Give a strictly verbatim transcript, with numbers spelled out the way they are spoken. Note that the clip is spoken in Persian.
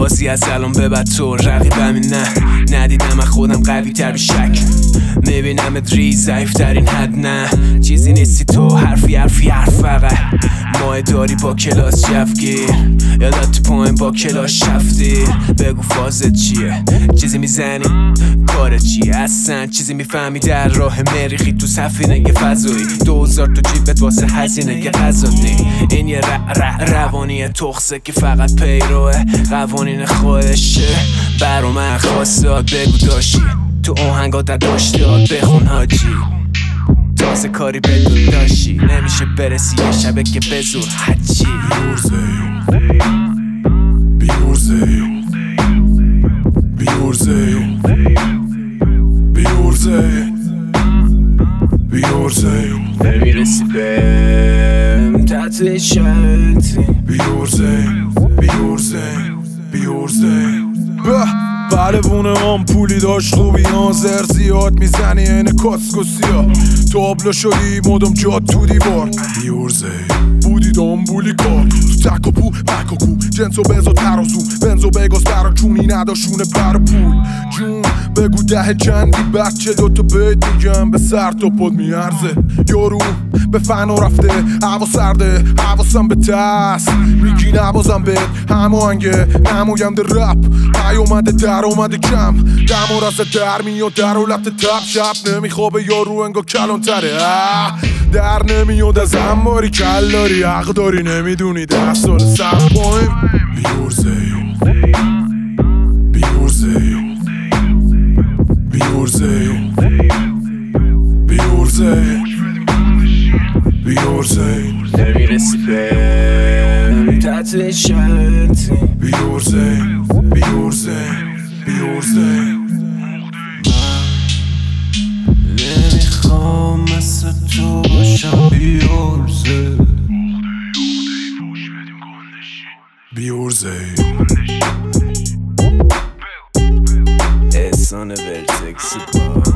بازی از الان به بعد تو رقیبم نه ندیدم از خودم قوی تر بیشک میبینم ادری ضعیف ترین حد نه چیزی نیستی تو حرفی حرفی حرف فقط ماه داری با کلاس جفگیر یادت تو پایین با کلاس شفتی بگو فازت چیه چیزی میزنی کارت چیه اصلا چیزی میفهمی در راه مریخی تو سفینه فضایی دوزار تو جیبت واسه هزینه غذایی این یه ر ر روانی تخصه که فقط پیروه قوانین خودشه برا من خواستاد بگو داشتی تو آهنگات در داشتاد بخون حاجی تازه کاری بدون داشتی نمیشه برسی یه شبه که بزور حجی بیورزه بیورزه بیورزه بیورزه نمیرسی بهم تحت شرطی بیورزه بیورزه بیورزه بلوونه آمپولی داشت خوبی آنزر زیاد میزنی این کاسکوسی ها تابلو شدی مدام جاد تو دیوار بیورزه بودی دامبولی کار تو تک و پو بک و کو جنسو بزا ترازو بنزو بگاز برا چونی نداشونه بر پول جون بگو ده چندی بچه دوتا بیت میگم به سر تا پد میارزه یارو به فنا رفته هوا سرده حواسم به تست میگی نبازم بهت هماهنگه نمایم ده رپ نیومده در اومده کم دمار از در میاد در اولت تب شب نمیخوابه یارو انگا کلان تره در نمیاد از هماری کل داری حق داری نمیدونی ده سال سر پایم بیورزه بیورزه بیورزه بیورزه بیورزه نمیرسی بهم تحت شرطی بیورزه بیورزه بیورزه نمیخوام مثل تو باشم بیورزه بیورزه احسان ورتکس با